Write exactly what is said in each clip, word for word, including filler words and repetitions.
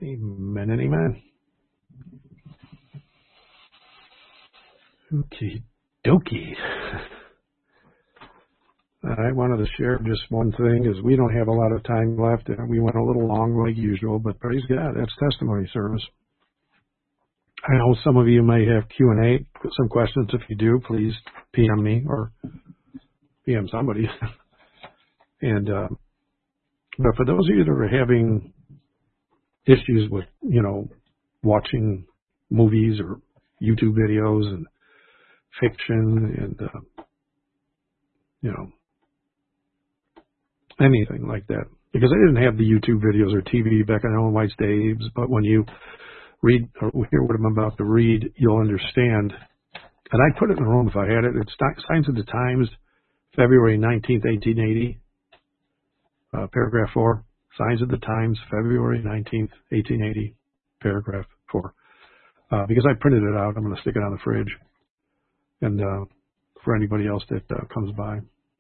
Amen and amen. Okie dokie. I wanted to share just one thing, is we don't have a lot of time left, and we went a little long like usual, but praise God, that's testimony service. I know some of you may have Q and A, some questions. If you do, please P M me or P M somebody. and uh, But for those of you that are having issues with, you know, watching movies or YouTube videos and fiction and, uh, you know, anything like that. Because I didn't have the YouTube videos or T V back in Ellen White's days, but when you read or hear what I'm about to read, you'll understand. And I put it in the room if I had it. It's Signs of the Times, February nineteenth, eighteen eighty, uh, paragraph four. Signs of the Times, February nineteenth, eighteen eighty, paragraph four. Uh, because I printed it out, I'm going to stick it on the fridge. And uh, for anybody else that uh, comes by.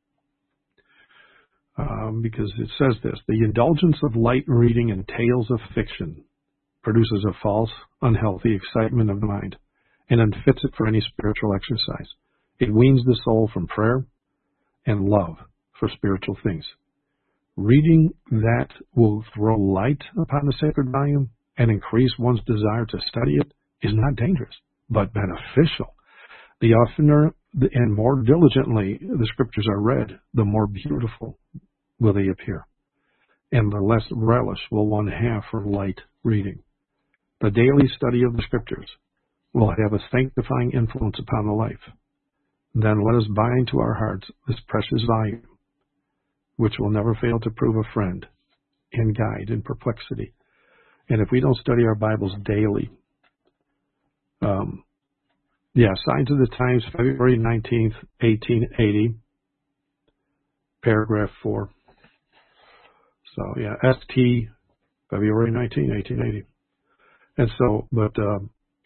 Um, because it says this: the indulgence of light reading and tales of fiction produces a false, unhealthy excitement of the mind and unfits it for any spiritual exercise. It weans the soul from prayer and love for spiritual things. Reading that will throw light upon the sacred volume and increase one's desire to study it is not dangerous, but beneficial. The oftener and more diligently the scriptures are read, the more beautiful will they appear, and the less relish will one have for light reading. The daily study of the scriptures will have a sanctifying influence upon the life. Then let us bind to our hearts this precious volume, which will never fail to prove a friend and guide in perplexity. And if we don't study our Bibles daily, um, yeah, Signs of the Times, February nineteenth, eighteen eighty, paragraph four. So, yeah, S T, February nineteenth, eighteen eighty. And so, but uh,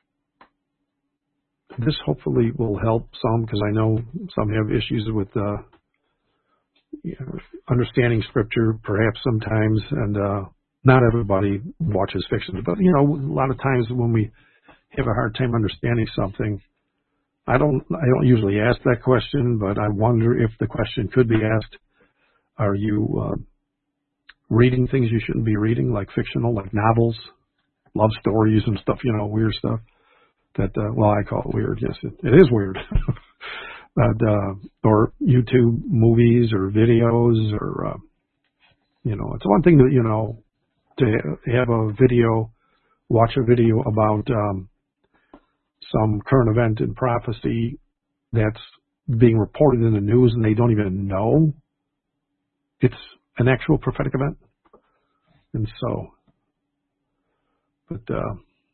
this hopefully will help some, because I know some have issues with uh, you know, understanding Scripture, perhaps sometimes, and uh, not everybody watches fiction. But, you know, a lot of times when we have a hard time understanding something, I don't, I don't usually ask that question, but I wonder if the question could be asked: are you uh, reading things you shouldn't be reading, like fictional, like novels, love stories and stuff, you know, weird stuff that, uh, well, I call it weird. Yes, it, it is weird. but, uh, or YouTube movies or videos or, uh, you know, it's one thing to, you know, to have a video, watch a video about, um, some current event in prophecy that's being reported in the news and they don't even know it's an actual prophetic event. And so, but, uh,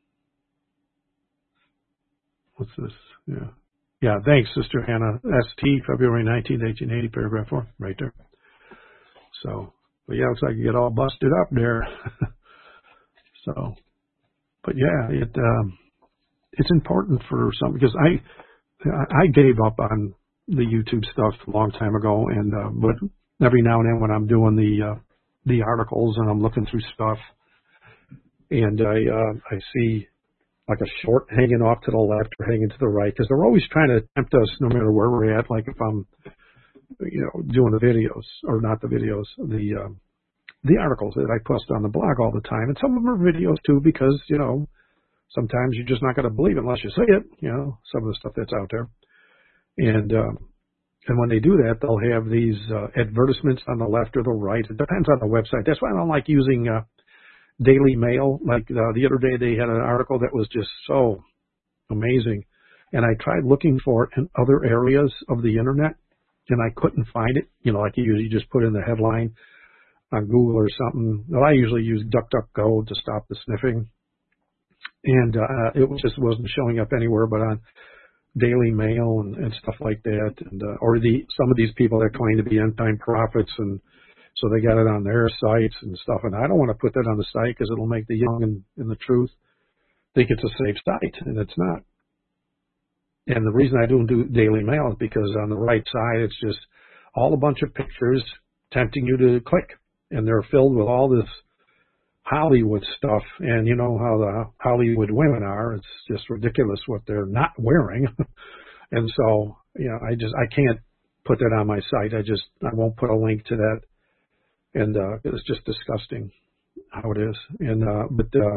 what's this? Yeah. Yeah. Thanks, Sister Hannah. S T, February nineteenth, eighteen eighty, paragraph four, right there. So, but yeah, looks like you get all busted up there. so, but yeah, it, um, it's important for some, because I, I gave up on the YouTube stuff a long time ago. And, uh, but every now and then when I'm doing the, uh, the articles and I'm looking through stuff and I, uh, I see like a short hanging off to the left or hanging to the right, because they're always trying to tempt us no matter where we're at. Like if I'm, you know, doing the videos or not the videos, the, uh, the articles that I post on the blog all the time. And some of them are videos too, because, you know, sometimes you're just not going to believe it unless you see it, you know, some of the stuff that's out there. And, um, and when they do that, they'll have these uh, advertisements on the left or the right. It depends on the website. That's why I don't like using uh, Daily Mail. Like uh, the other day, they had an article that was just so amazing. And I tried looking for it in other areas of the internet, and I couldn't find it. You know, like you usually just put in the headline on Google or something. Well, I usually use DuckDuckGo to stop the sniffing. And uh, it just wasn't showing up anywhere but on Daily Mail and, and stuff like that. And uh, or the some of these people that claim to be end-time prophets, and so they got it on their sites and stuff. And I don't want to put that on the site because it'll make the young and, and the truth think it's a safe site, and it's not. And the reason I don't do Daily Mail is because on the right side, it's just all a bunch of pictures tempting you to click. And they're filled with all this Hollywood stuff, and you know how the Hollywood women are. It's just ridiculous what they're not wearing. And so, you know, I just, I can't put that on my site. I just, I won't put a link to that. And, uh, it's just disgusting how it is. And, uh, but, uh,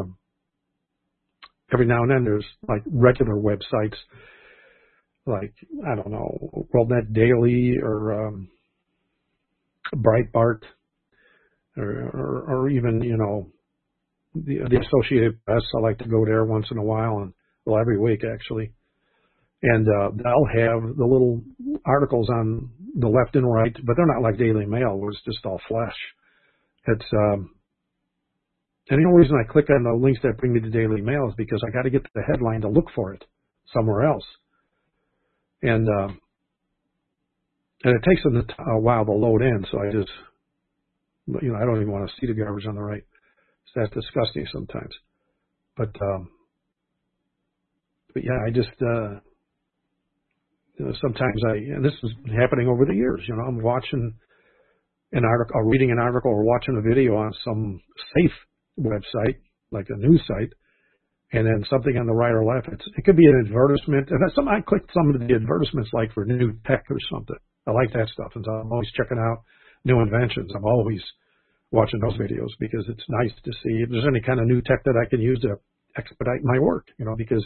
every now and then there's like regular websites, like, I don't know, WorldNet Daily or, um, Breitbart or, or, or even, you know, the, the Associated Press. I like to go there once in a while, and well, every week actually. And uh, they'll have the little articles on the left and right, but they're not like Daily Mail, where it's just all flesh. It's um, and the only reason I click on the links that bring me to Daily Mail is because I got to get to the headline to look for it somewhere else. And uh, and it takes them a while to load in, so I just, you know, I don't even want to see the garbage on the right. It's that disgusting sometimes. But um, but yeah, I just. Uh, You know, sometimes I, and this is happening over the years, you know, I'm watching an article, or reading an article or watching a video on some safe website, like a news site, and then something on the right or left, it's, it could be an advertisement. And some, I clicked some of the advertisements like for new tech or something. I like that stuff. And so I'm always checking out new inventions. I'm always watching those videos because it's nice to see if there's any kind of new tech that I can use to expedite my work, you know, because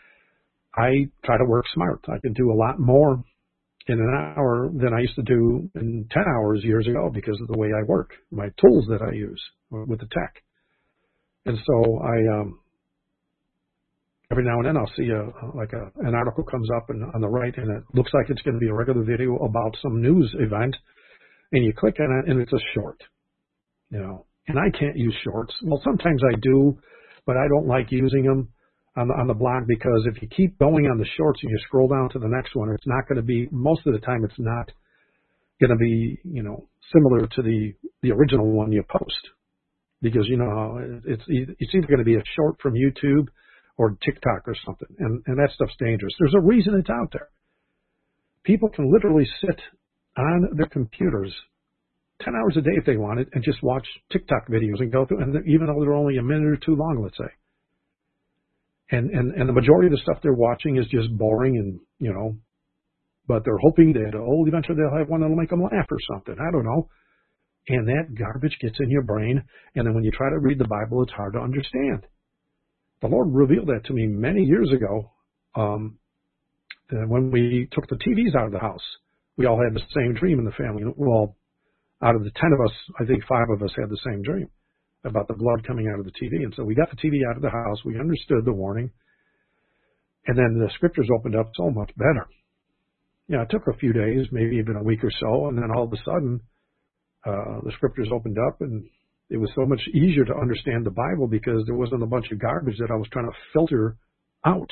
I try to work smart. I can do a lot more in an hour than I used to do in ten hours years ago because of the way I work, my tools that I use with the tech. And so I, um, every now and then I'll see a, like a, an article comes up and on the right, and it looks like it's going to be a regular video about some news event, and you click on it and it's a short, you know, and I can't use shorts. Well, sometimes I do, but I don't like using them on the, on the blog, because if you keep going on the shorts and you scroll down to the next one, it's not going to be, most of the time it's not going to be, you know, similar to the, the original one you post, because, you know, it's, it's either going to be a short from YouTube or TikTok or something. And, and that stuff's dangerous. There's a reason it's out there. People can literally sit on their computers ten hours a day if they want it and just watch TikTok videos and go through, and even though they're only a minute or two long, let's say. And, and, and the majority of the stuff they're watching is just boring and, you know, but they're hoping that, oh, eventually they'll have one that'll make them laugh or something. I don't know. And that garbage gets in your brain. And then when you try to read the Bible, it's hard to understand. The Lord revealed that to me many years ago. Um, when we took the T Vs out of the house, we all had the same dream in the family. Well, out of the ten of us, I think five of us had the same dream about the blood coming out of the T V. And so we got the T V out of the house. We understood the warning. And then the scriptures opened up so much better. You know, it took a few days, maybe even a week or so. And then all of a sudden, uh, the scriptures opened up, and it was so much easier to understand the Bible because there wasn't a bunch of garbage that I was trying to filter out.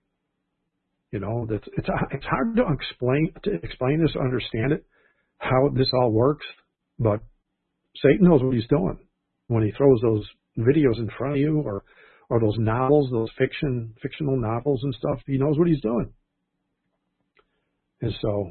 You know, that's, it's, it's hard to explain, to explain this, understand it, how this all works. But Satan knows what he's doing when he throws those videos in front of you, or, or those novels, those fiction, fictional novels and stuff. He knows what he's doing. And so,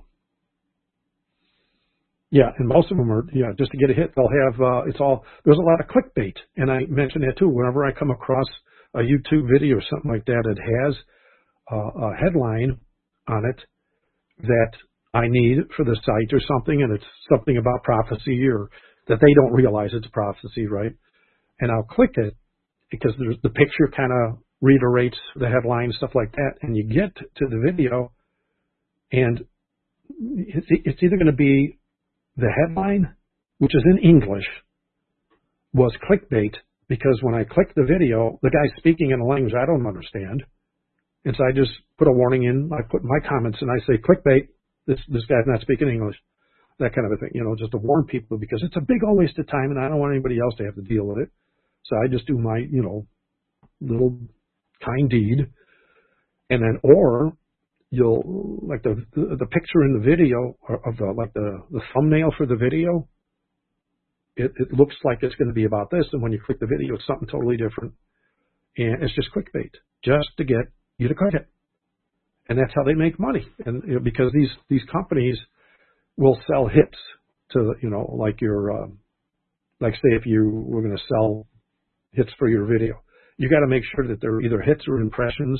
yeah, and most of them are, yeah, just to get a hit, they'll have, uh, it's all, there's a lot of clickbait. And I mentioned that too. Whenever I come across a YouTube video or something like that, it has uh, a headline on it that I need for the site or something, and it's something about prophecy, or that they don't realize it's prophecy, right? And I'll click it because there's, the picture kind of reiterates the headline, stuff like that. And you get to the video, and it's, it's either going to be the headline, which is in English, was clickbait, because when I click the video, the guy's speaking in a language I don't understand. And so I just put a warning in. I put my comments and I say, clickbait, this, this guy's not speaking English. That kind of a thing, you know, just to warn people, because it's a big old waste of time and I don't want anybody else to have to deal with it. So I just do my, you know, little kind deed. And then, or you'll, like the, the, the picture in the video of the, like the, the thumbnail for the video, it, it looks like it's going to be about this. And when you click the video, it's something totally different. And it's just clickbait just to get you to click it. And that's how they make money. And you know, because these, these companies will sell hits to, you know, like your, uh, like say if you were going to sell hits for your video. You got to make sure that they're either hits or impressions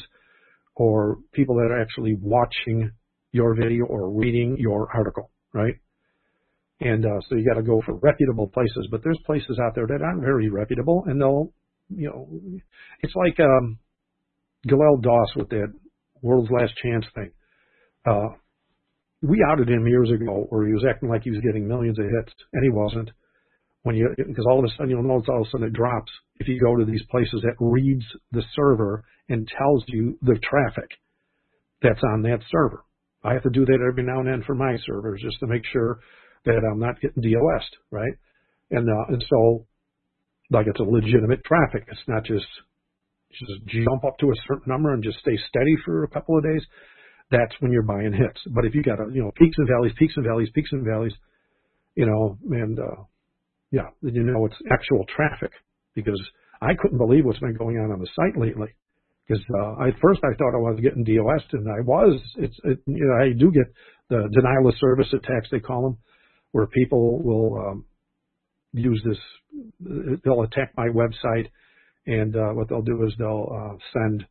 or people that are actually watching your video or reading your article, right? And uh, so you got to go for reputable places. But there's places out there that aren't very reputable, and they'll, you know, it's like um, Gilel Doss with that World's Last Chance thing. Uh, we outed him years ago where he was acting like he was getting millions of hits, and he wasn't. When you, because all of a sudden you'll notice all of a sudden it drops if you go to these places that reads the server and tells you the traffic that's on that server. I have to do that every now and then for my servers just to make sure that I'm not getting DOS'd, right? And uh, and so, like, it's a legitimate traffic. It's not just just jump up to a certain number and just stay steady for a couple of days. That's when you're buying hits. But if you got a, you know, peaks and valleys, peaks and valleys, peaks and valleys, you know, and uh, yeah, then you know it's actual traffic, because I couldn't believe what's been going on on the site lately. Because uh, at first I thought I was getting DOS'd, and I was. It's it, you know, I do get the denial of service attacks, they call them, where people will um, use this. They'll attack my website, and uh, what they'll do is they'll uh, send,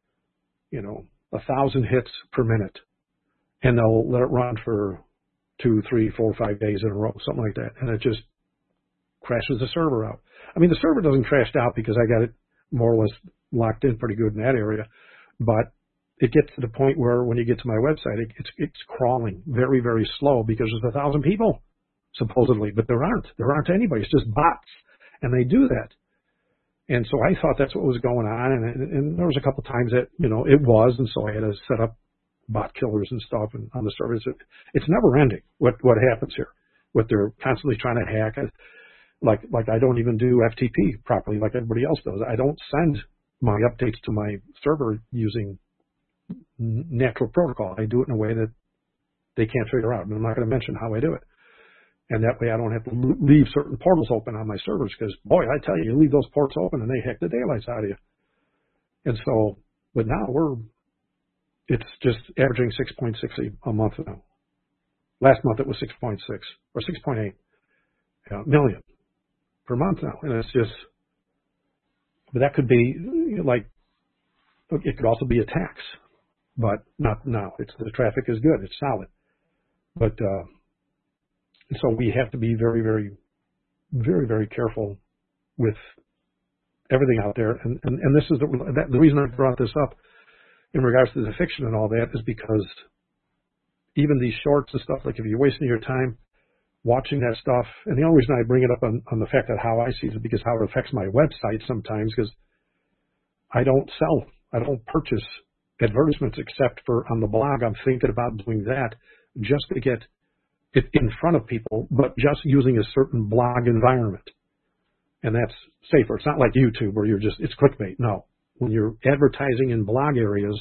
you know, a thousand hits per minute, and they'll let it run for two, three, four, five days in a row, something like that, and it just crashes the server out. I mean, the server doesn't crash out because I got it more or less locked in pretty good in that area, but it gets to the point where when you get to my website, it, it's it's crawling very, very slow because there's a thousand people supposedly, but there aren't. There aren't anybody. It's just bots, and they do that. And so I thought that's what was going on, and, and, and there was a couple times that, you know, it was, and so I had to set up bot killers and stuff and on the servers. It, it's never ending what what happens here. What they're constantly trying to hack. Like like I don't even do F T P properly like everybody else does. I don't send my updates to my server using natural protocol. I do it in a way that they can't figure out, and I'm not going to mention how I do it. And that way I don't have to leave certain portals open on my servers, because, boy, I tell you, you leave those ports open and they hack the daylights out of you. And so, but now we're, it's just averaging six point six a month now. Last month it was six point six or six point eight yeah, million per month now. And it's just, but that could be like, it could also be a tax, but not now. It's, the traffic is good. It's solid. But, uh, so we have to be very, very, very, very careful with everything out there. And, and, and this is the, that, the reason I brought this up in regards to the fiction and all that is because even these shorts and stuff, like if you're wasting your time watching that stuff, and the only reason I bring it up on, on the fact that how I see it is because how it affects my website sometimes, because I don't sell, I don't purchase advertisements except for on the blog. I'm thinking about doing that just to get it in front of people, but just using a certain blog environment. And that's safer. It's not like YouTube where you're just, it's clickbait. No. When you're advertising in blog areas,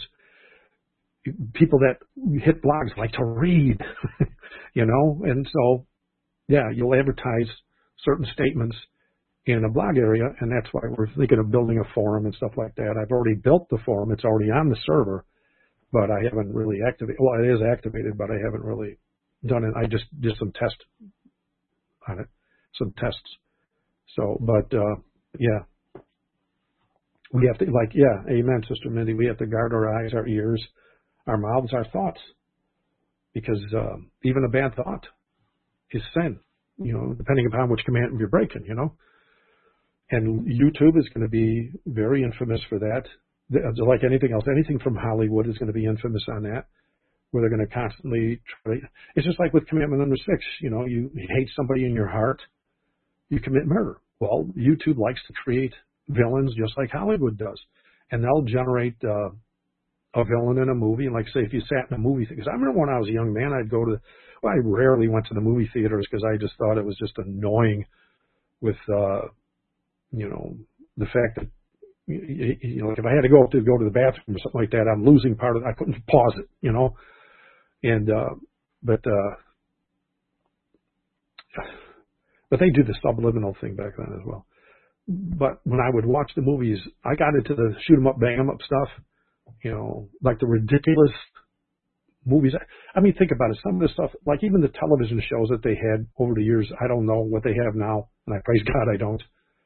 people that hit blogs like to read, you know, and so, yeah, you'll advertise certain statements in a blog area, and that's why we're thinking of building a forum and stuff like that. I've already built the forum. It's already on the server, but I haven't really activated. Well, it is activated, but I haven't really done it. I just did some tests on it, some tests. So, but, uh, yeah, we have to, like, yeah, amen, Sister Mindy. We have to guard our eyes, our ears, our mouths, our thoughts, because uh, even a bad thought is sin, you know, depending upon which commandment you're breaking, you know. And YouTube is going to be very infamous for that. Like anything else, anything from Hollywood is going to be infamous on that, where they're going to constantly try. It's just like with commandment number six, you know, you hate somebody in your heart, you commit murder. Well, YouTube likes to create villains just like Hollywood does. And they'll generate uh, a villain in a movie. And like, say, if you sat in a movie theater, because I remember when I was a young man, I'd go to, well, I rarely went to the movie theaters because I just thought it was just annoying with, uh, you know, the fact that, you, you know, like if I had to go up to go to the bathroom or something like that, I'm losing part of it. I couldn't pause it, you know. And, uh, but, uh, but they do the subliminal thing back then as well. But when I would watch the movies, I got into the shoot 'em up, bang 'em up stuff, you know, like the ridiculous movies. I mean, think about it. Some of the stuff, like even the television shows that they had over the years, I don't know what they have now, and I praise God I don't.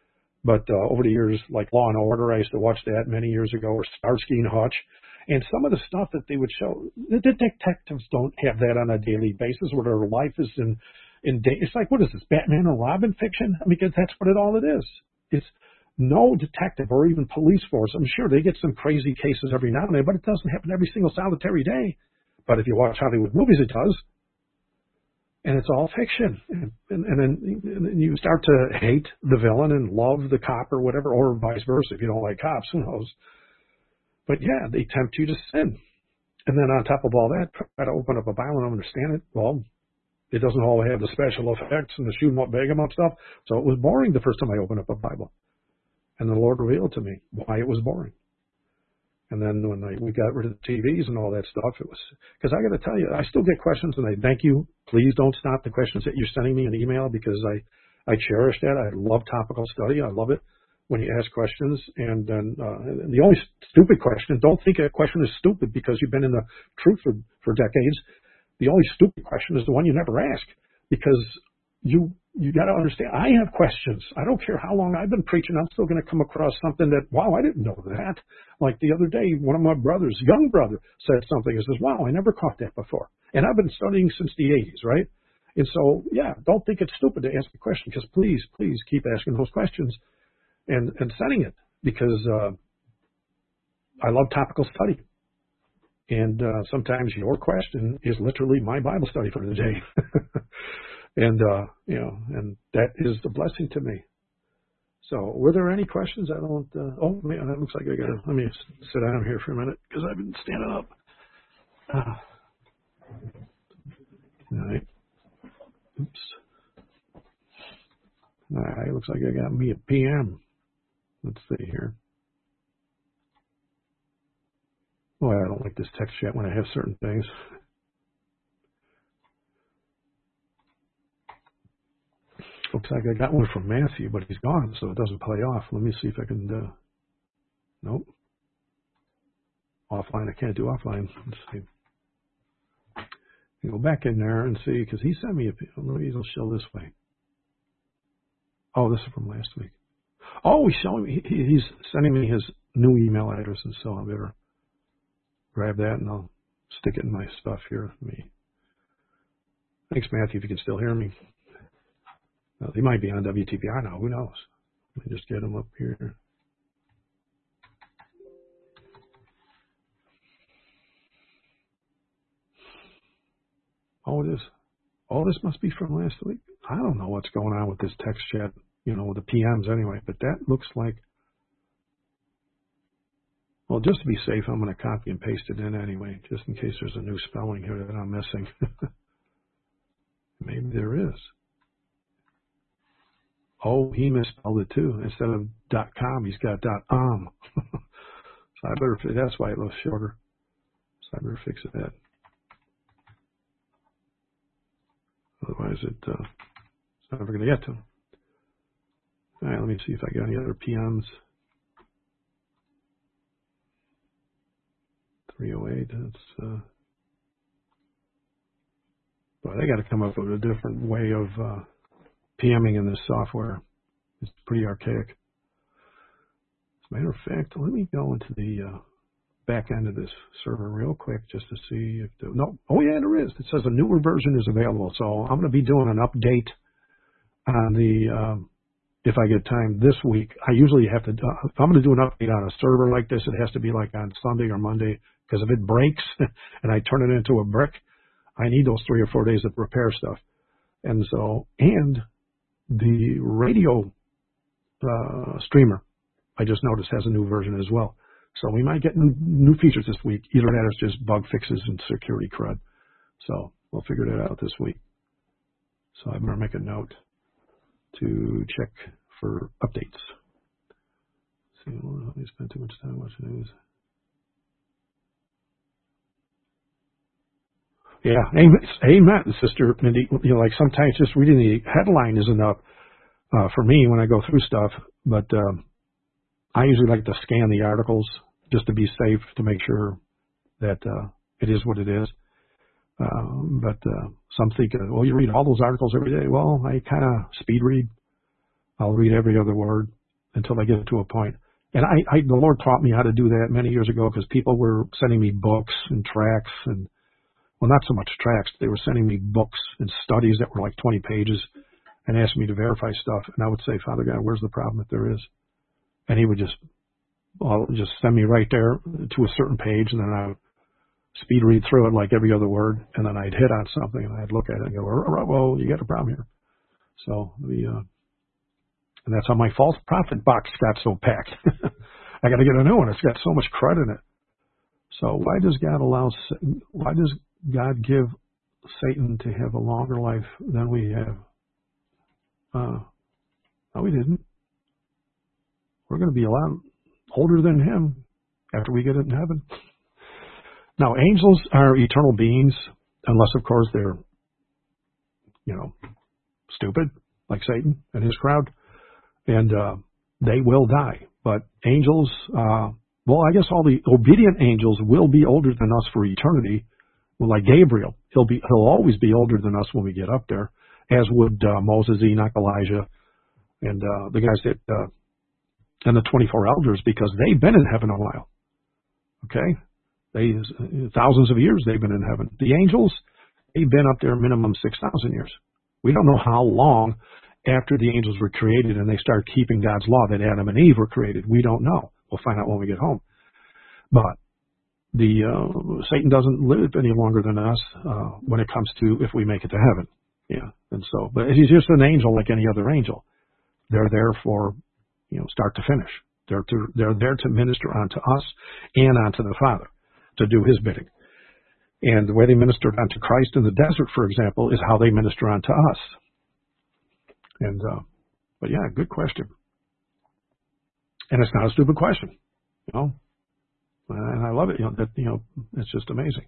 But uh, over the years, like Law and Order, I used to watch that many years ago, or Starsky and Hutch. And some of the stuff that they would show, the detectives don't have that on a daily basis where their life is in, in day. It's like, what is this, Batman and Robin fiction? I mean, because that's what it all it is. It's no detective or even police force. I'm sure they get some crazy cases every now and then, but it doesn't happen every single solitary day. But if you watch Hollywood movies, it does. And it's all fiction. And, and, and, then, and then you start to hate the villain and love the cop or whatever, or vice versa. If you don't like cops, who knows? But yeah, they tempt you to sin. And then on top of all that, try to open up a Bible and understand it. Well, it doesn't all have the special effects and the shoot 'em up, bag 'em up stuff. So it was boring the first time I opened up a Bible. And the Lord revealed to me why it was boring. And then when I, we got rid of the T Vs and all that stuff, it was, because I got to tell you, I still get questions, and I thank you. Please don't stop the questions that you're sending me an email, because I, I cherish that. I love topical study. I love it when you ask questions. And then uh, and the only stupid question, don't think a question is stupid because you've been in the truth for, for decades. The only stupid question is the one you never ask, because you you got to understand, I have questions. I don't care how long I've been preaching, I'm still going to come across something that, wow, I didn't know that. Like the other day, one of my brothers, young brother, said something and says, wow, I never caught that before. And I've been studying since the eighties, right? And so, yeah, don't think it's stupid to ask a question, because please, please keep asking those questions and, and sending it, because uh, I love topical study. And uh, sometimes your question is literally my Bible study for the day. And, uh, you know, and that is the blessing to me. So were there any questions? I don't, uh, oh, man, that looks like I got to, let me sit down here for a minute, because I've been standing up. Ah. All right. Oops. All right, looks like I got me a P M. Let's see here. Oh, I don't like this text chat when I have certain things. Looks like I got one from Matthew, but he's gone, so it doesn't play off. Let me see if I can, uh, nope. Offline, I can't do offline. Let's see. You go back in there and see, because he sent me a, let me just show this way. Oh, this is from last week. Oh, he's showing me, he, he's sending me his new email address, and so I better grab that and I'll stick it in my stuff here with me. Thanks, Matthew, if you can still hear me. Well, he might be on W T P I now. Who knows? Let me just get him up here. Oh, it is. Oh, this must be from last week. I don't know what's going on with this text chat, you know, with the P Ms anyway, but that looks like, well, just to be safe, I'm going to copy and paste it in anyway, just in case there's a new spelling here that I'm missing. Maybe there is. Oh, he misspelled it too. Instead of .com, he's got .om. So I better, that's why it looks shorter. So I better fix that. Otherwise, it, uh, it's not ever going to get to him. All right, let me see if I got any other P Ms. three oh eight, that's, uh, but I got to come up with a different way of, uh, PMing in this software. It's pretty archaic. As a matter of fact, let me go into the uh, back end of this server real quick just to see if the, no, oh yeah, there is. It says a newer version is available. So I'm going to be doing an update on the, um, if I get time this week. I usually have to, uh, if I'm going to do an update on a server like this, it has to be like on Sunday or Monday, because if it breaks and I turn it into a brick, I need those three or four days to repair stuff. And so, and the radio uh, streamer, I just noticed, has a new version as well. So we might get new, new features this week. Either that or it's just bug fixes and security crud. So we'll figure that out this week. So I better make a note to check for updates. See, let me spend too much time watching news. Yeah, amen, amen, Sister Mindy. You know, like sometimes just reading the headline is enough uh, for me when I go through stuff. But um, I usually like to scan the articles just to be safe, to make sure that uh, it is what it is. Uh, but uh, some think, well, you read all those articles every day. Well, I kind of speed read. I'll read every other word. until I get to a point. And I, I, the Lord taught me how to do that many years ago because people were sending me books and tracts and, well, not so much tracts. They were sending me books and studies that were like twenty pages and asking me to verify stuff. And I would say, Father God, where's the problem if there is? And he would just, well, just send me right there to a certain page, and then I would speed read through it like every other word, and then I'd hit on something, and I'd look at it and go, well, you got a problem here. So the, uh, and that's how my false prophet box got so packed. I got to get a new one. It's got so much crud in it. So why does God allow, why does God give Satan to have a longer life than we have? Uh, no, we didn't. We're going to be a lot older than him after we get it in heaven. Now, angels are eternal beings, unless, of course, they're, you know, stupid, like Satan and his crowd, and uh, they will die. But angels, uh, well, I guess all the obedient angels will be older than us for eternity. Well, like Gabriel, he'll be, he'll always be older than us when we get up there, as would uh, Moses, Enoch, Elijah, and uh, the guys that, uh, and the twenty-four elders, because they've been in heaven a while. Okay? They, thousands of years they've been in heaven. The angels, they've been up there minimum six thousand years. We don't know how long after the angels were created and they started keeping God's law that Adam and Eve were created. We don't know. We'll find out when we get home. But the uh, Satan doesn't live any longer than us uh, when it comes to if we make it to heaven. Yeah, and so, but he's just an angel like any other angel. They're there for, you know, start to finish. They're to, they're there to minister unto us and unto the Father, to do his bidding. And the way they ministered unto Christ in the desert, for example, is how they minister unto us. And, uh, but yeah, good question. And it's not a stupid question, you know, and I love it. You know, that, you know, it's just amazing.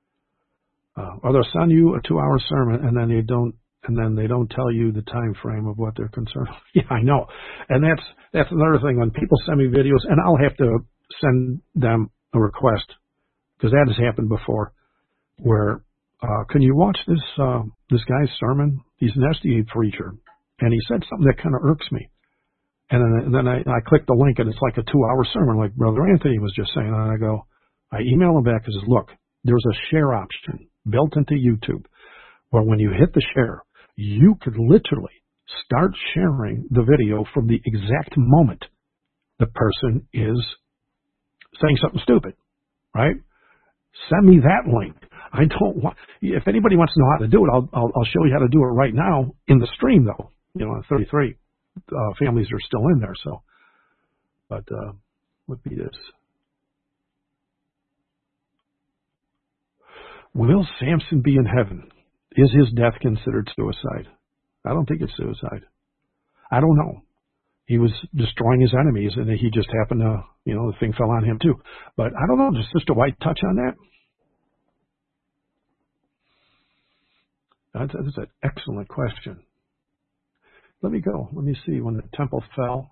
Uh, or they'll send you a two hour sermon and then they don't, and then they don't tell you the time frame of what they're concerned. Yeah, I know. And that's, that's another thing when people send me videos, and I'll have to send them a request, because that has happened before, where, uh, can you watch this, uh, this guy's sermon? He's an S D A preacher, and he said something that kind of irks me. And then, and then I, I click the link, and it's like a two-hour sermon, like Brother Anthony was just saying. And I go, I email him back and says, look, there's a share option built into YouTube, where when you hit the share, you could literally start sharing the video from the exact moment the person is saying something stupid, right? Send me that link. I don't want, if anybody wants to know how to do it, I'll, I'll, I'll show you how to do it right now in the stream, though. You know, thirty-three uh, families are still in there, so. But, uh, would be this. Will Samson be in heaven? Is his death considered suicide? I don't think it's suicide. I don't know. He was destroying his enemies, and he just happened to, you know, the thing fell on him too. But I don't know. Does Sister White touch on that? That's, that's an excellent question. Let me go. Let me see. When the temple fell,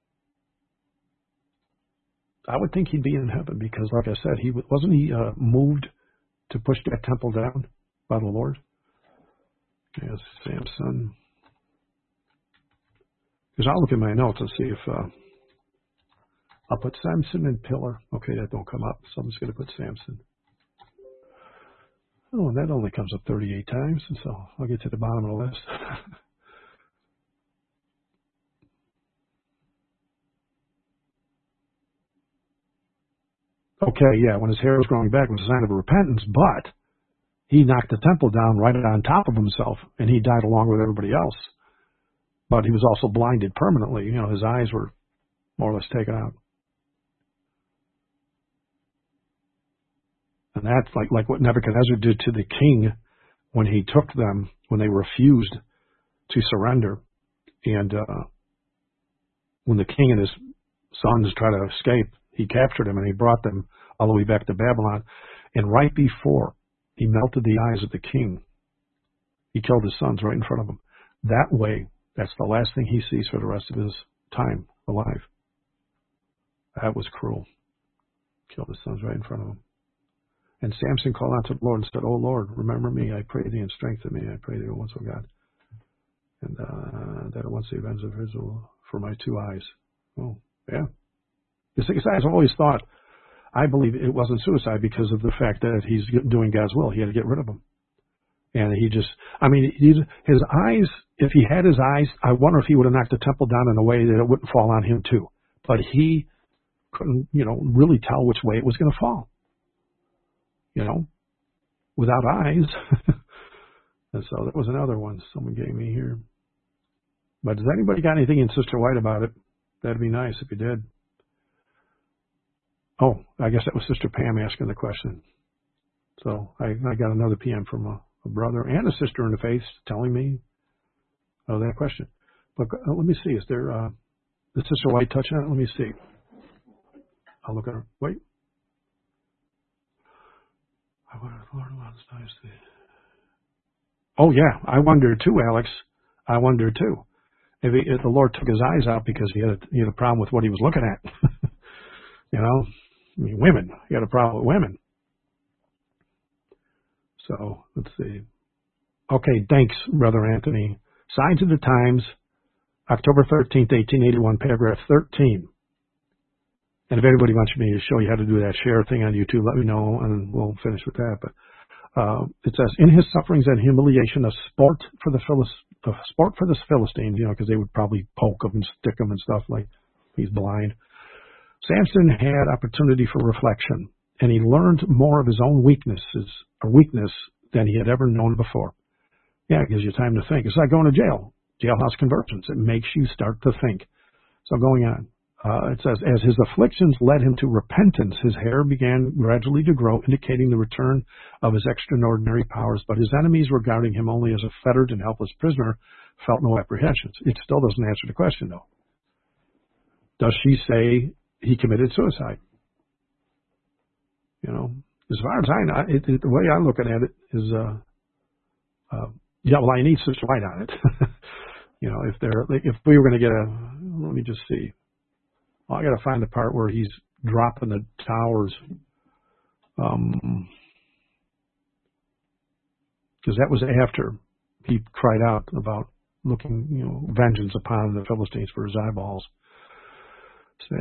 I would think he'd be in heaven because, like I said, he wasn't he uh, moved to push that temple down by the Lord. Yes, Samson. Because I'll look at my notes and see if uh, I'll put Samson and pillar. Okay, that don't come up, so I'm just going to put Samson. Oh, and that only comes up thirty-eight times, and so I'll get to the bottom of the list. Okay, yeah, when his hair was growing back, it was a sign of repentance, but he knocked the temple down right on top of himself, and he died along with everybody else. But he was also blinded permanently. You know, his eyes were more or less taken out. And that's like, like what Nebuchadnezzar did to the king when he took them, when they refused to surrender. And uh, when the king and his sons tried to escape, he captured them and he brought them all the way back to Babylon. And right before he melted the eyes of the king, he killed his sons right in front of him. That way, that's the last thing he sees for the rest of his time alive. That was cruel. Killed his sons right in front of him. And Samson called out to the Lord and said, "Oh Lord, remember me. I pray thee and strengthen me. I pray thee once, O God. And uh, that at once the avenge of Israel for my two eyes." Oh, yeah. Because I've always thought, I believe it wasn't suicide because of the fact that he's doing God's will. He had to get rid of him. And he just, I mean, he, his eyes, if he had his eyes, I wonder if he would have knocked the temple down in a way that it wouldn't fall on him too. But he couldn't, you know, really tell which way it was going to fall. You know, without eyes. And so that was another one someone gave me here. But does anybody got anything in Sister White about it? That'd be nice if you did. Oh, I guess that was Sister Pam asking the question. So I, I got another P M from a, a brother and a sister in the faith telling me oh, that question. But uh, let me see. Is there, uh, is Sister White touch on it? Let me see. I'll look at her. Wait. Oh, yeah. I wonder too, Alex. I wonder too. If, he, if the Lord took his eyes out because he had a, he had a problem with what he was looking at. You know, I mean, women. He had a problem with women. So let's see. Okay, thanks, Brother Anthony. Signs of the Times, October thirteenth, eighteen eighty-one, paragraph thirteen. And if anybody wants me to show you how to do that share thing on YouTube, let me know, and we'll finish with that. But uh, it says, in his sufferings and humiliation, a sport for the Philis- a sport for the Philistines, you know, because they would probably poke him and stick him and stuff like he's blind. Samson had opportunity for reflection, and he learned more of his own weaknesses or weakness than he had ever known before. Yeah, it gives you time to think. It's like going to jail, jailhouse conversions. It makes you start to think. So going on, uh, it says, as his afflictions led him to repentance, his hair began gradually to grow, indicating the return of his extraordinary powers. But his enemies, regarding him only as a fettered and helpless prisoner, felt no apprehensions. It still doesn't answer the question, though. Does she say he committed suicide? You know, as far as I know, it, it, the way I'm looking at it is, uh, uh, yeah, well, I need Sister White on it. You know, if there, if we were going to get a, let me just see. Well, I got to find the part where he's dropping the towers, um, because that was after he cried out about looking, you know, vengeance upon the Philistines for his eyeballs. So,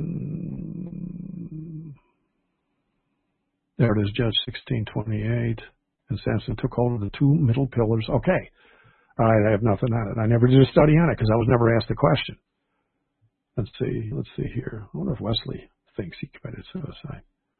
there it is, Judge sixteen twenty-eight. And Samson took hold of the two middle pillars. Okay. All right, I have nothing on it. I never did a study on it because I was never asked the question. Let's see. Let's see here. I wonder if Wesley thinks he committed suicide.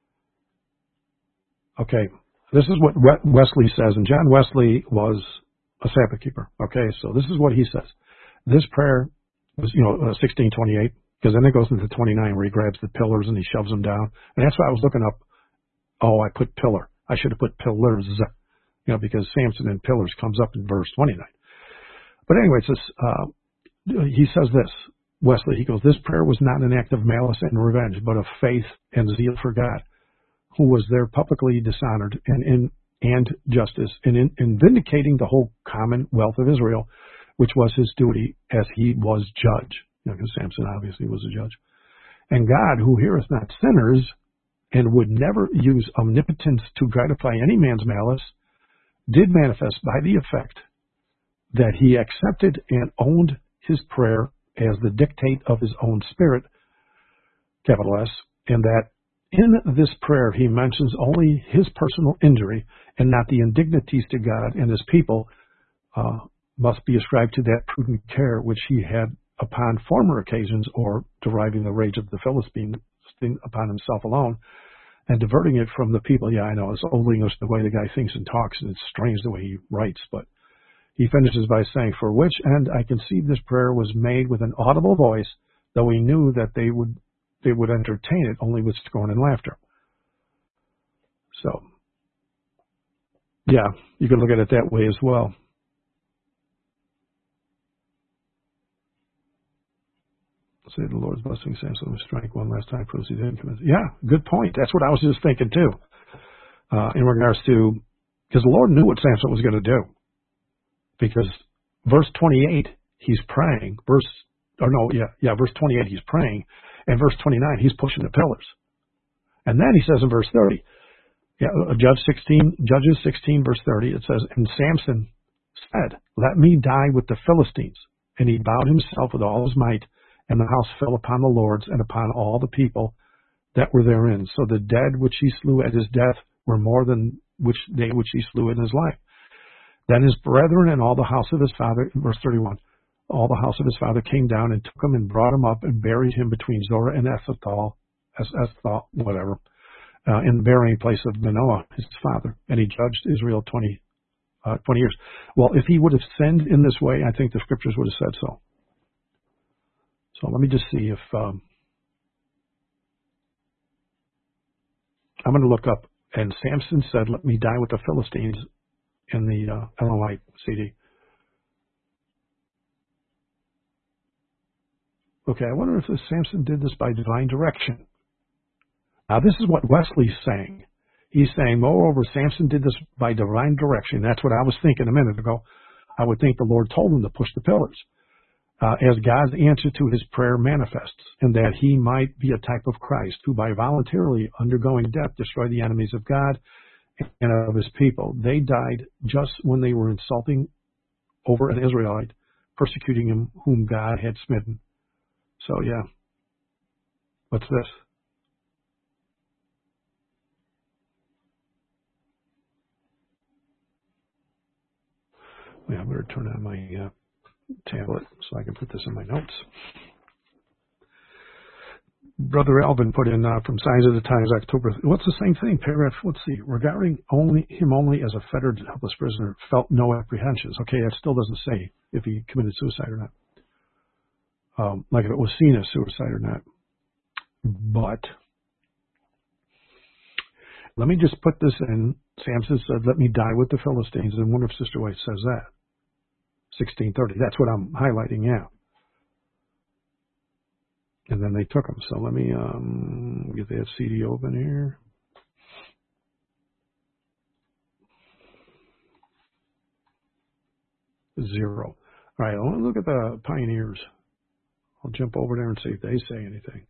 Okay. This is what Wesley says. And John Wesley was a Sabbath keeper. Okay. So this is what he says. This prayer was, you know, uh, sixteen twenty-eight, because then it goes into twenty-nine where he grabs the pillars and he shoves them down. And that's why I was looking up. Oh, I put pillar. I should have put pillars, you know, because Samson and pillars comes up in verse twenty-nine. But anyway, it says, uh, he says this, Wesley, he goes, this prayer was not an act of malice and revenge, but of faith and zeal for God, who was there publicly dishonored and in and justice, and in, in vindicating the whole commonwealth of Israel, which was his duty as he was judge. You know, because Samson obviously was a judge. And God, who heareth not sinners, and would never use omnipotence to gratify any man's malice, did manifest by the effect that he accepted and owned his prayer as the dictate of his own spirit, capital S, and that in this prayer he mentions only his personal injury and not the indignities to God and his people uh, must be ascribed to that prudent care which he had upon former occasions, or deriving the rage of the Philistines upon himself alone, and diverting it from the people. Yeah, I know, it's old English, the way the guy thinks and talks, and it's strange the way he writes, but he finishes by saying, for which end I conceive this prayer was made with an audible voice, though he knew that they would they would entertain it only with scorn and laughter. So, yeah, you can look at it that way as well. Say the Lord's blessing, Samson with strength one last time, proves he didn't commit. Yeah, good point. That's what I was just thinking too. Uh, in regards to, because the Lord knew what Samson was going to do. Because verse twenty-eight, he's praying. Verse, or no, yeah, yeah, verse twenty-eight, he's praying. And verse twenty-nine, he's pushing the pillars. And then he says in verse thirty, yeah, Judge sixteen, Judges sixteen, verse thirty, it says, and Samson said, let me die with the Philistines. And he bowed himself with all his might And the house fell upon the lords and upon all the people that were therein. So the dead which he slew at his death were more than which they which he slew in his life. Then his brethren and all the house of his father, verse thirty-one, all the house of his father came down and took him and brought him up and buried him between Zorah and Eshtaol, Eshtaol, whatever, uh, in the burying place of Manoah, his father. And he judged Israel twenty, uh, twenty years. Well, if he would have sinned in this way, I think the scriptures would have said so. So let me just see if um, I'm going to look up. And Samson said, "Let me die with the Philistines," in the uh, Ellen White C D. Okay, I wonder if this Samson did this by divine direction. Now, this is what Wesley's saying. He's saying, moreover, Samson did this by divine direction. That's what I was thinking a minute ago. I would think the Lord told him to push the pillars. Uh, as God's answer to his prayer manifests, and that he might be a type of Christ, who by voluntarily undergoing death destroyed the enemies of God and of his people. They died just when they were insulting over an Israelite, persecuting him whom God had smitten. So, yeah. What's this? Yeah, I'm going to turn on my uh, tablet so I can put this in my notes. Brother Alvin put in uh, from Signs of the Times, October. What's the same thing? Paragraph, let's see. Regarding only him only as a fettered, helpless prisoner, felt no apprehensions. Okay, that still doesn't say if he committed suicide or not. Um, like if it was seen as suicide or not. But let me just put this in. Samson said, "Let me die with the Philistines." And I wonder if Sister White says that. sixteen thirty. That's what I'm highlighting, yeah. And then they took him. So let me um, get that C D open here. Zero. All right, I want to look at the pioneers. I'll jump over there and see if they say anything.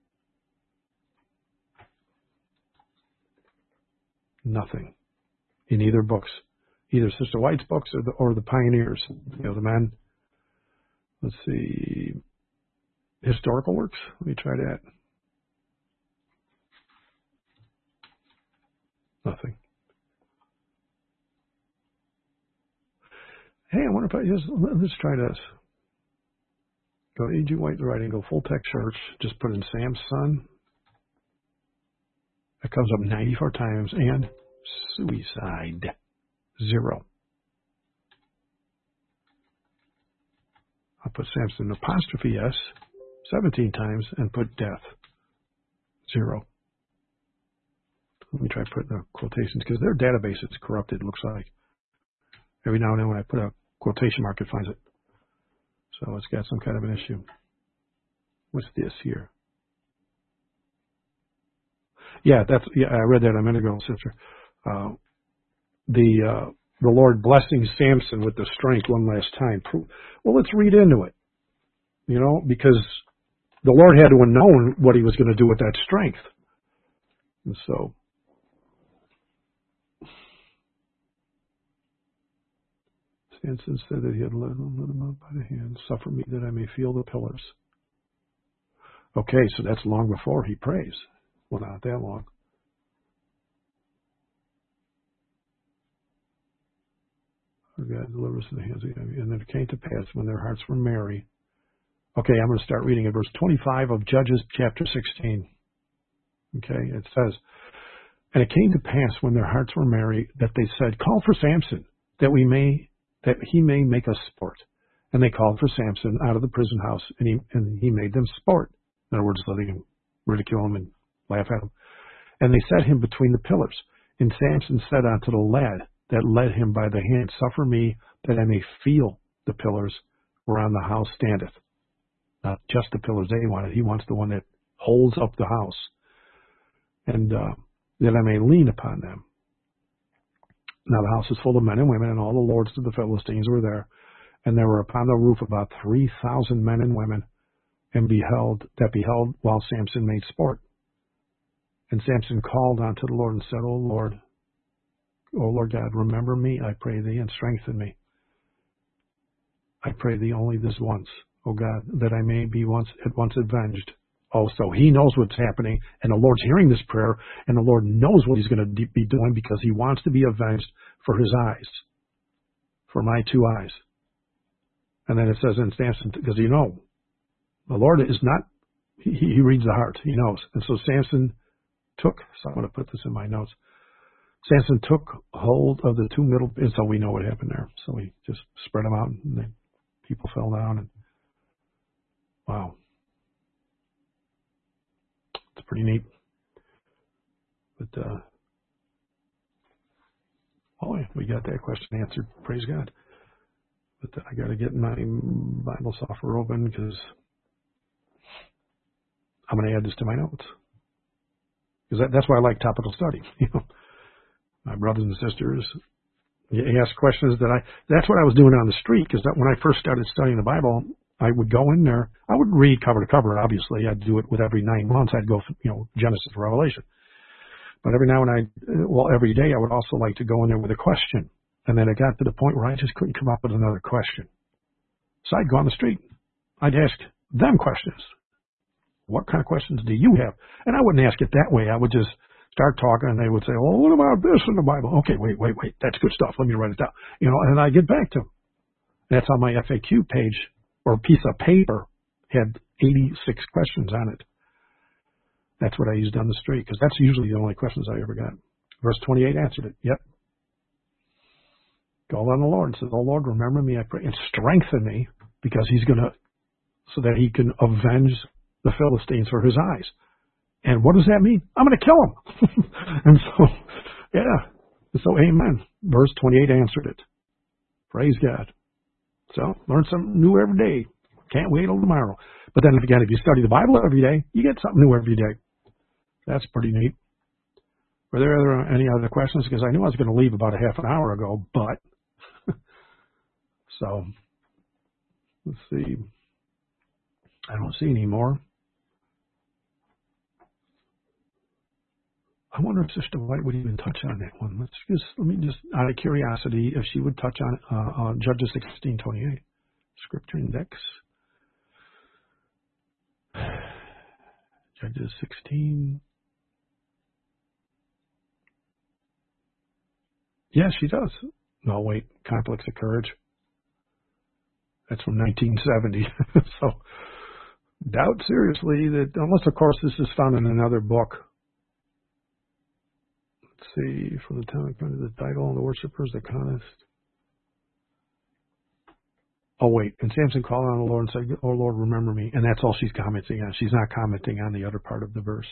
Nothing in either books. Either Sister White's books or the, or the pioneers. You know, the men. Let's see. Historical works. Let me try that. Nothing. Hey, I wonder if I just, let's try this. Go to A G White writing, go full text search, just put in Sam's son. It comes up ninety-four times, and suicide, zero. I'll put Samson apostrophe S seventeen times and put death, zero. Let me try putting the quotations, because their database is corrupted, it looks like. Every now and then when I put a quotation mark, it finds it. So it's got some kind of an issue. What's this here? Yeah, that's yeah. I read that a minute ago, sister. Uh, the uh, the Lord blessing Samson with the strength one last time. Well, let's read into it. You know, because the Lord had to have known what He was going to do with that strength, and so. Samson said that he had led him up by the hand, suffer me that I may feel the pillars. Okay, so that's long before he prays. Well, not that long. God delivers in the hands of the enemy. And then it came to pass when their hearts were merry. Okay, I'm going to start reading at verse twenty-five of Judges chapter sixteen. Okay, it says, and it came to pass when their hearts were merry that they said, call for Samson, that we may that he may make us sport. And they called for Samson out of the prison house, and he, and he made them sport. In other words, letting him ridicule him and laugh at him. And they set him between the pillars. And Samson said unto the lad that led him by the hand, suffer me that I may feel the pillars whereon the house standeth. Not just the pillars they wanted. He wants the one that holds up the house. And uh, that I may lean upon them. Now the house is full of men and women, and all the lords of the Philistines were there. And there were upon the roof about three thousand men and women, and beheld that beheld while Samson made sport. And Samson called unto the Lord and said, O Lord, O Lord God, remember me, I pray thee, and strengthen me. I pray thee only this once. O God, that I may be once at once avenged. Oh, so he knows what's happening, and the Lord's hearing this prayer, and the Lord knows what he's going to be doing because he wants to be avenged for his eyes, for my two eyes. And then it says in Samson, because you know, the Lord is not, he, he reads the heart, he knows. And so Samson took, so I'm going to put this in my notes, Samson took hold of the two middle, and so we know what happened there. So he just spread them out, and then people fell down, and wow. It's pretty neat. But, uh, oh, yeah, we got that question answered. Praise God. But uh, I got to get my Bible software open because I'm going to add this to my notes. Because that, that's why I like topical study. You know, my brothers and sisters, you ask questions that I, that's what I was doing on the street, because when I first started studying the Bible, I would go in there. I would read cover to cover, obviously. I'd do it with every nine months. I'd go, you know, Genesis to Revelation. But every now and I, well, every day I would also like to go in there with a question. And then it got to the point where I just couldn't come up with another question. So I'd go on the street. I'd ask them questions. What kind of questions do you have? And I wouldn't ask it that way. I would just start talking, and they would say, well, what about this in the Bible? Okay, wait, wait, wait. That's good stuff. Let me write it down. You know, and I get back to them. That's on my F A Q page, or piece of paper, had eighty-six questions on it. That's what I used on the street, because that's usually the only questions I ever got. Verse twenty-eight answered it. Yep. Call on the Lord and says, oh, Lord, remember me, I pray, and strengthen me, because he's going to, so that he can avenge the Philistines for his eyes. And what does that mean? I'm going to kill him. And so, yeah. So, amen. Verse twenty-eight answered it. Praise God. So, learn something new every day. Can't wait till tomorrow. But then again, if you study the Bible every day, you get something new every day. That's pretty neat. Were there any other questions? Because I knew I was going to leave about a half an hour ago, but so let's see. I don't see any more. I wonder if Sister White would even touch on that one. Let's just let me just out of curiosity if she would touch on uh, uh, Judges sixteen twenty-eight, Scripture Index. Judges sixteen. Yes, she does. No, wait, Conflicts of Courage. That's from nineteen seventy. So, doubt seriously that, unless of course this is found in another book. Let's see, for the time, the title, the worshipers, the honest. Oh, wait, and Samson called on the Lord and said, oh, Lord, remember me. And that's all she's commenting on. She's not commenting on the other part of the verse.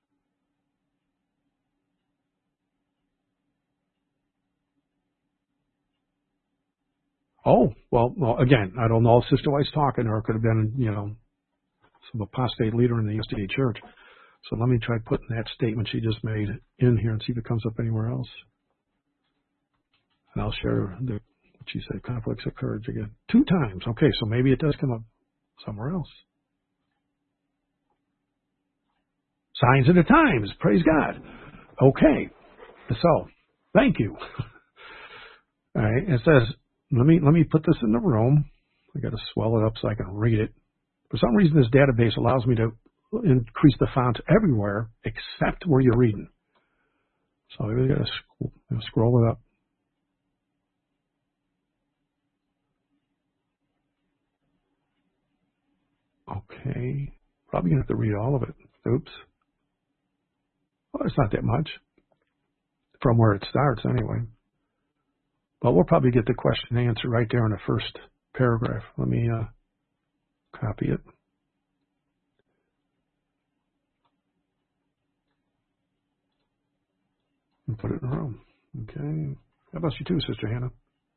Oh, well, well, again, I don't know if Sister White's talking, or it could have been, you know, some apostate leader in the U S D A church. So let me try putting that statement she just made in here and see if it comes up anywhere else. And I'll share the, what she said, Conflicts of Courage again. Two times. Okay, so maybe it does come up somewhere else. Signs of the times. Praise God. Okay. So, thank you. All right, it says, Let me let me put this in the room. I got to swell it up so I can read it. For some reason, this database allows me to increase the font everywhere except where you're reading. So we got to sc- scroll it up. Okay, probably gonna have to read all of it. Oops. Well, it's not that much from where it starts, anyway. But we'll probably get the question and answer right there in the first paragraph. Let me uh, copy it. And put it in the room. Okay. God bless you too, Sister Hannah.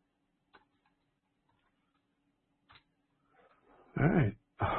All right.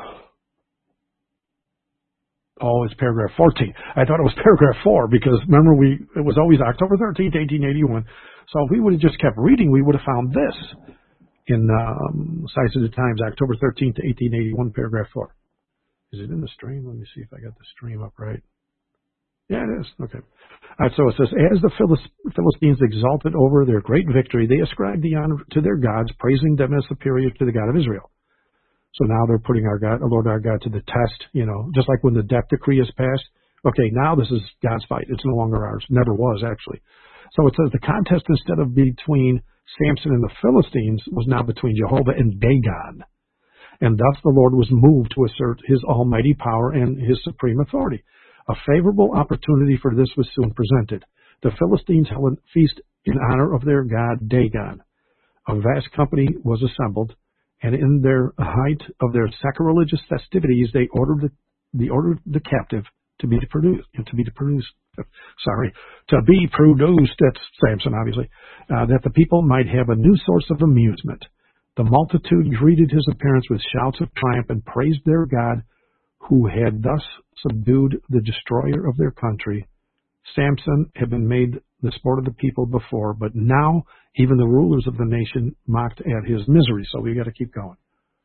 Oh, it's paragraph fourteen. I thought it was paragraph four because remember we it was always October thirteenth, eighteen eighty-one. So if we would have just kept reading, we would have found this in um, Signs of the Times, October thirteenth, eighteen eighty-one, paragraph four. Is it in the stream? Let me see if I got the stream up right. Yeah, it is. Okay. All right, so it says, as the Philistines exulted over their great victory, they ascribed the honor to their gods, praising them as superior to the God of Israel. So now they're putting our God, our Lord our God to the test, you know, just like when the death decree is passed. Okay, now this is God's fight. It's no longer ours. Never was, actually. So it says the contest, instead of between Samson and the Philistines, was now between Jehovah and Dagon. And thus the Lord was moved to assert his almighty power and his supreme authority. A favorable opportunity for this was soon presented. The Philistines held a feast in honor of their god Dagon. A vast company was assembled, and in their height of their sacrilegious festivities, they ordered the, they ordered the captive to be produced, to be produced, sorry, to be produced, that's Samson, obviously, uh, that the people might have a new source of amusement. The multitude greeted his appearance with shouts of triumph and praised their God, who had thus subdued the destroyer of their country. Samson had been made the sport of the people before, but now even the rulers of the nation mocked at his misery. So we got to keep going.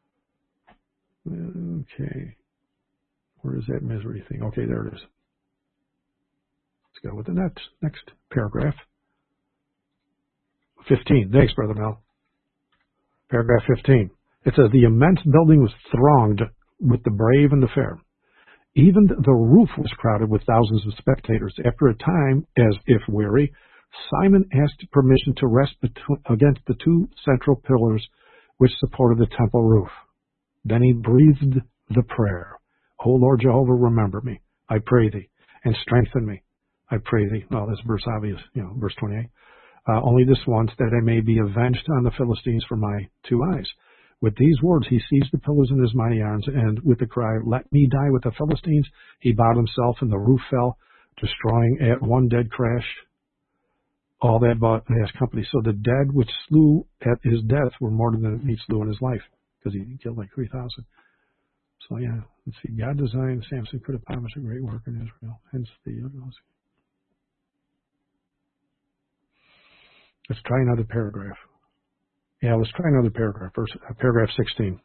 Okay. Where is that misery thing? Okay, there it is. Let's go with the next, next paragraph. fifteen. Thanks, Brother Mel. Paragraph fifteen. It says, the immense building was thronged with the brave and the fair. Even the roof was crowded with thousands of spectators. After a time, as if weary, Simon asked permission to rest between, against the two central pillars which supported the temple roof. Then he breathed the prayer. O Lord Jehovah, remember me, I pray thee, and strengthen me, I pray thee. Well, this verse obvious, you know, verse twenty-eight. Uh, only this once, that I may be avenged on the Philistines for my two eyes. With these words, he seized the pillars in his mighty arms, and with the cry, let me die with the Philistines, he bowed himself, and the roof fell, destroying at one dead crash all that vast company. So the dead which slew at his death were more than he slew in his life, because he killed like three thousand. So yeah, let's see. God designed Samson could accomplish a great work in Israel. Hence the. Let's try another paragraph. Yeah, let's try another paragraph. Verse, uh, paragraph sixteen.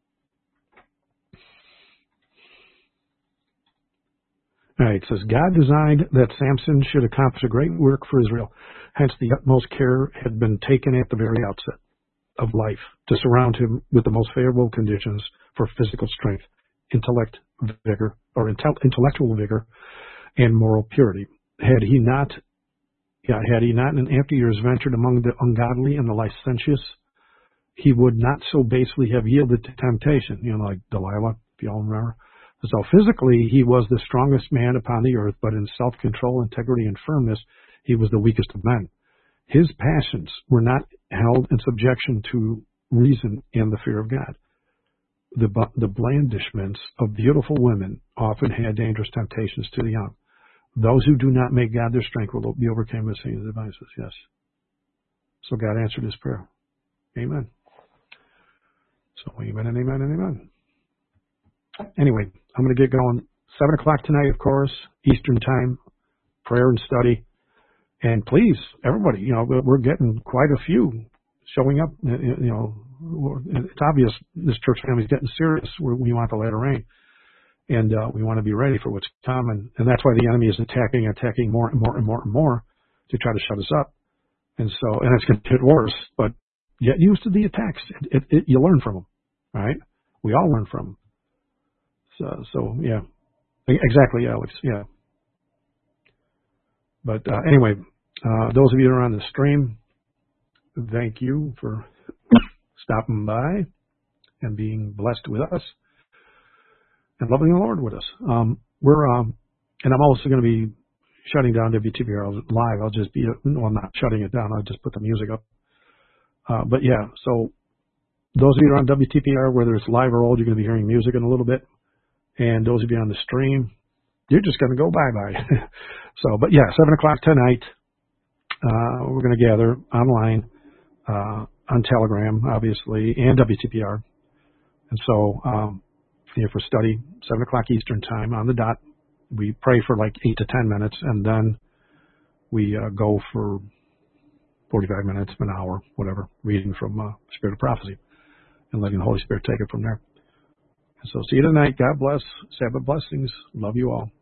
All right, it says, God designed that Samson should accomplish a great work for Israel. Hence, the utmost care had been taken at the very outset of life to surround him with the most favorable conditions for physical strength, intellect, vigor, or intel- intellectual vigor, and moral purity. Had he not, yeah, had he not in after years ventured among the ungodly and the licentious, he would not so basely have yielded to temptation, you know, like Delilah, if you all remember. So physically, he was the strongest man upon the earth, but in self-control, integrity, and firmness, he was the weakest of men. His passions were not held in subjection to reason and the fear of God. The, the blandishments of beautiful women often had dangerous temptations to the young. Those who do not make God their strength will be overcome with Satan's devices. Yes. So God answered his prayer. Amen. So amen and amen and amen. Anyway, I'm going to get going. Seven o'clock tonight, of course, Eastern time, prayer and study. And please, everybody, you know, we're getting quite a few showing up. You know, it's obvious this church family is getting serious. We want the latter rain. And uh, we want to be ready for what's coming. And that's why the enemy is attacking, attacking more and more and more and more to try to shut us up. And so, and it's going to get worse, but get used to the attacks. It, it, it, you learn from them, right? We all learn from them. So, so yeah, exactly, Alex. Yeah. But uh, anyway, uh, those of you that are on the stream, thank you for stopping by and being blessed with us and loving the Lord with us. Um, we're, um, and I'm also going to be shutting down W T P R live. I'll just be, well, I'm not shutting it down. I'll just put the music up. Uh, but yeah, so those of you that are on W T P R, whether it's live or old, you're going to be hearing music in a little bit. And those of you on the stream, you're just going to go bye-bye. So, but yeah, seven o'clock tonight, uh, we're going to gather online, uh, on Telegram, obviously, and W T P R. And so, um, here for study, seven o'clock Eastern time on the dot. We pray for like eight to ten minutes, and then we uh, go for forty-five minutes, an hour, whatever, reading from uh, Spirit of Prophecy and letting the Holy Spirit take it from there. So see you tonight. God bless. Sabbath blessings. Love you all.